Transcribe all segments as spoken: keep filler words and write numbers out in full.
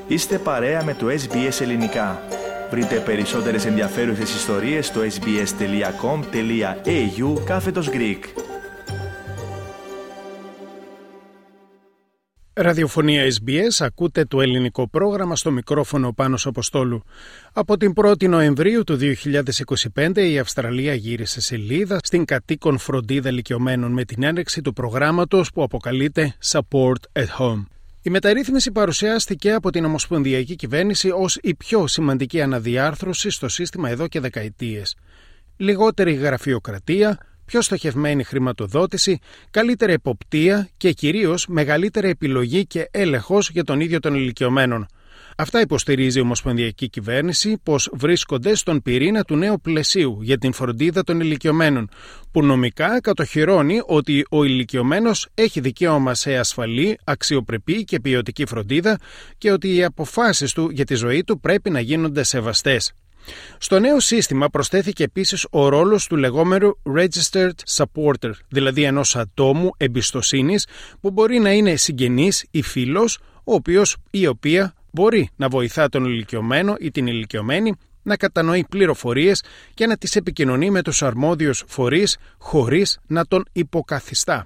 Είστε παρέα με το ες μπι ες Ελληνικά. Βρείτε περισσότερες ενδιαφέρουσες ιστορίες στο sbs.com.au κάθετος Greek. Ραδιοφωνία ες μπι ες, ακούτε το ελληνικό πρόγραμμα, στο μικρόφωνο Πάνος Αποστόλου. Από την πρώτη Νοεμβρίου του δύο χιλιάδες είκοσι πέντε η Αυστραλία γύρισε σελίδα στην κατοίκον φροντίδα ηλικιωμένων με την έναρξη του προγράμματος που αποκαλείται Support at Home. Η μεταρρύθμιση παρουσιάστηκε από την Ομοσπονδιακή Κυβέρνηση ως η πιο σημαντική αναδιάρθρωση στο σύστημα εδώ και δεκαετίες. Λιγότερη γραφειοκρατία, πιο στοχευμένη χρηματοδότηση, καλύτερη εποπτεία και κυρίως μεγαλύτερη επιλογή και έλεγχος για τον ίδιο των ηλικιωμένων. Αυτά υποστηρίζει η Ομοσπονδιακή Κυβέρνηση πως βρίσκονται στον πυρήνα του νέου πλαισίου για την φροντίδα των ηλικιωμένων, που νομικά κατοχυρώνει ότι ο ηλικιωμένος έχει δικαίωμα σε ασφαλή, αξιοπρεπή και ποιοτική φροντίδα και ότι οι αποφάσεις του για τη ζωή του πρέπει να γίνονται σεβαστές. Στο νέο σύστημα προσθέθηκε επίσης ο ρόλος του λεγόμενου Registered Supporter, δηλαδή ενός ατόμου εμπιστοσύνης που μπορεί να είναι συγγενής ή φίλος, ο οποίος ή η οποία μπορεί να βοηθά τον ηλικιωμένο ή την ηλικιωμένη να κατανοεί πληροφορίες και να τις επικοινωνεί με τους αρμόδιους φορείς χωρίς να τον υποκαθιστά.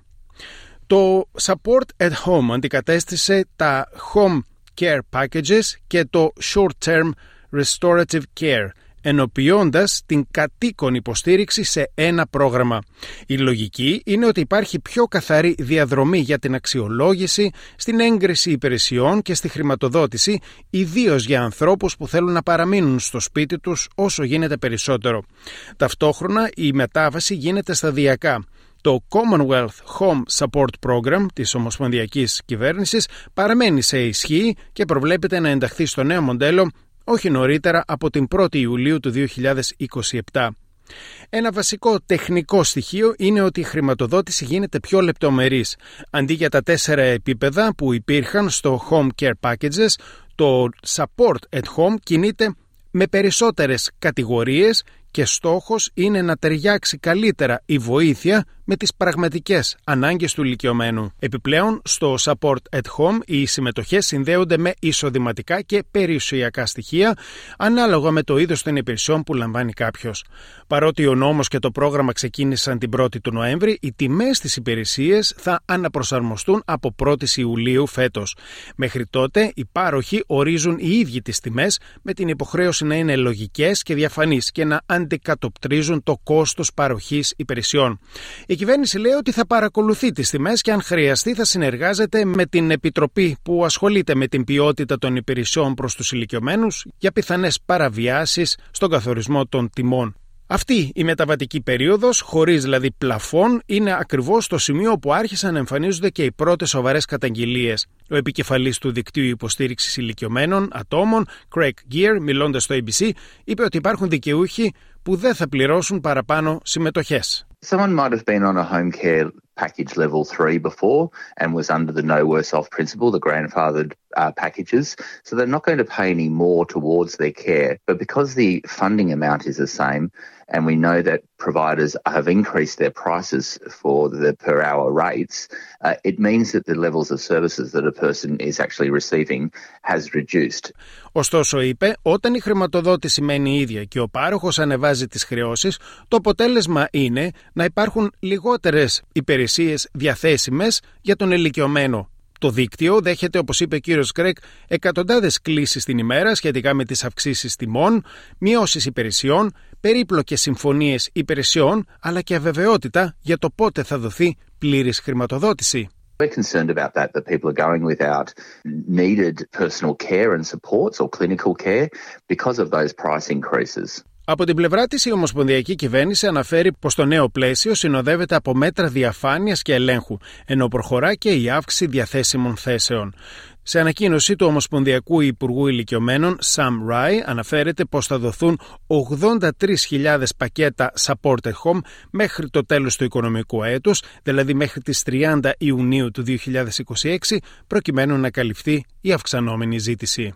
Το Support at Home αντικατέστησε τα Home Care Packages και το Short Term Restorative Care, ενοποιώντας την κατοίκον υποστήριξη σε ένα πρόγραμμα. Η λογική είναι ότι υπάρχει πιο καθαρή διαδρομή για την αξιολόγηση, στην έγκριση υπηρεσιών και στη χρηματοδότηση, ιδίως για ανθρώπους που θέλουν να παραμείνουν στο σπίτι τους όσο γίνεται περισσότερο. Ταυτόχρονα η μετάβαση γίνεται σταδιακά. Το Commonwealth Home Support Program της Ομοσπονδιακής Κυβέρνησης παραμένει σε ισχύ και προβλέπεται να ενταχθεί στο νέο μοντέλο όχι νωρίτερα από την πρώτη Ιουλίου του δύο χιλιάδες είκοσι επτά. Ένα βασικό τεχνικό στοιχείο είναι ότι η χρηματοδότηση γίνεται πιο λεπτομερής. Αντί για τα τέσσερα επίπεδα που υπήρχαν στο Home Care Packages, το Support at Home κινείται με περισσότερες κατηγορίες και στόχος είναι να ταιριάξει καλύτερα η βοήθεια με τις πραγματικές ανάγκες του ηλικιωμένου. Επιπλέον, στο Support at Home οι συμμετοχές συνδέονται με εισοδηματικά και περιουσιακά στοιχεία ανάλογα με το είδος των υπηρεσιών που λαμβάνει κάποιος. Παρότι ο νόμος και το πρόγραμμα ξεκίνησαν την πρώτη του Νοέμβρη, οι τιμές στις υπηρεσίες θα αναπροσαρμοστούν από πρώτη Ιουλίου φέτος. Μέχρι τότε, οι πάροχοι ορίζουν οι ίδιοι τις τιμές με την υποχρέωση να είναι λογικές και διαφανείς και να αντικατοπτρίζουν το κόστος παροχής υπηρεσιών. Η κυβέρνηση λέει ότι θα παρακολουθεί τις τιμές και αν χρειαστεί θα συνεργάζεται με την Επιτροπή που ασχολείται με την ποιότητα των υπηρεσιών προς τους ηλικιωμένους για πιθανές παραβιάσεις στον καθορισμό των τιμών. Αυτή η μεταβατική περίοδος, χωρίς δηλαδή πλαφόν, είναι ακριβώς το σημείο που άρχισαν να εμφανίζονται και οι πρώτες σοβαρές καταγγελίες. Ο επικεφαλής του δικτύου υποστήριξης ηλικιωμένων ατόμων, Craig Gear, μιλώντας στο έι μπι σι, είπε ότι υπάρχουν δικαιούχοι που δεν θα πληρώσουν παραπάνω συμμετοχές. Someone might have been on a home care package level three before and was under the no worse off principle, the grandfathered uh, packages. So they're not going to pay any more towards their care. But because the funding amount is the same, and we know that providers have increased their prices for the per hour rates, uh, it means that the levels of services that a person is actually receiving has reduced. Ωστόσο, είπε, όταν η χρηματοδότηση μένει ίδια και ο πάροχος ανεβάζει τις χρεώσεις, το αποτέλεσμα είναι να υπάρχουν λιγότερες υπηρεσίες διαθέσιμες για τον ηλικιωμένο. Το δίκτυο δέχεται, όπως είπε ο κύριος Κρέκ, εκατοντάδες κλήσεις την ημέρα σχετικά με τις αυξήσεις τιμών, μειώσεις υπηρεσιών, περίπλοκες συμφωνίες υπηρεσιών, αλλά και αβεβαιότητα για το πότε θα δοθεί πλήρης χρηματοδότηση. We're concerned about that, that people are going without needed personal care and supports or clinical care because of those price increases. Από την πλευρά της, η Ομοσπονδιακή Κυβέρνηση αναφέρει πως το νέο πλαίσιο συνοδεύεται από μέτρα διαφάνειας και ελέγχου, ενώ προχωρά και η αύξηση διαθέσιμων θέσεων. Σε ανακοίνωση του Ομοσπονδιακού Υπουργού Ηλικιωμένων, Sam Rai, αναφέρεται πως θα δοθούν ογδόντα τρεις χιλιάδες πακέτα Support at Home μέχρι το τέλος του οικονομικού έτους, δηλαδή μέχρι τις τριάντα Ιουνίου του δύο χιλιάδες είκοσι έξι, προκειμένου να καλυφθεί η αυξανόμενη ζήτηση.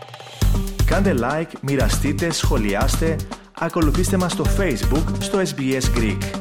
Κάντε like, μοιραστείτε, σχολιάστε, ακολουθήστε μας στο Facebook, στο ες μπι ες Greek.